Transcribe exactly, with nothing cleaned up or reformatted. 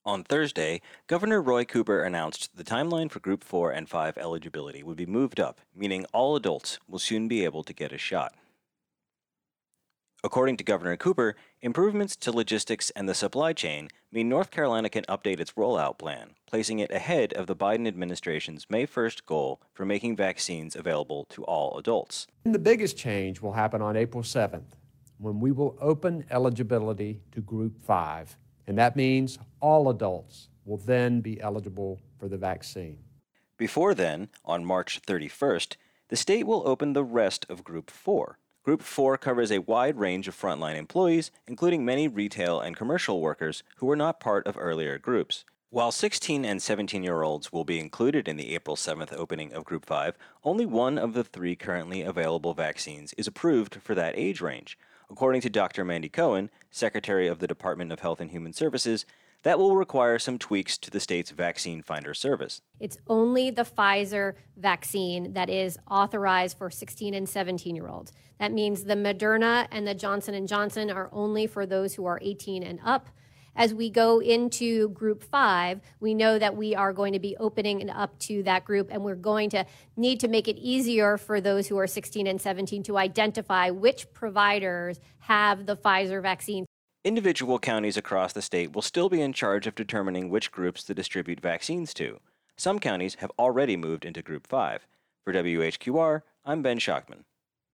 On Thursday, Governor Roy Cooper announced the timeline for Group four and five eligibility would be moved up, meaning all adults will soon be able to get a shot. According to Governor Cooper, improvements to logistics and the supply chain mean North Carolina can update its rollout plan, placing it ahead of the Biden administration's May first goal for making vaccines available to all adults. And the biggest change will happen on April seventh, when we will open eligibility to Group five, and that means all adults will then be eligible for the vaccine. Before then, on March thirty-first, the state will open the rest of Group four. Group four covers a wide range of frontline employees, including many retail and commercial workers who were not part of earlier groups. While sixteen and seventeen-year-olds will be included in the April seventh opening of Group five, only one of the three currently available vaccines is approved for that age range. According to Doctor Mandy Cohen, Secretary of the Department of Health and Human Services, that will require some tweaks to the state's vaccine finder service. It's only the Pfizer vaccine that is authorized for sixteen and seventeen-year-olds. That means the Moderna and the Johnson and Johnson are only for those who are eighteen and up. As we go into Group five, we know that we are going to be opening up to that group, and we're going to need to make it easier for those who are sixteen and seventeen to identify which providers have the Pfizer vaccine. Individual counties across the state will still be in charge of determining which groups to distribute vaccines to. Some counties have already moved into Group five. For W H Q R, I'm Ben Schachman.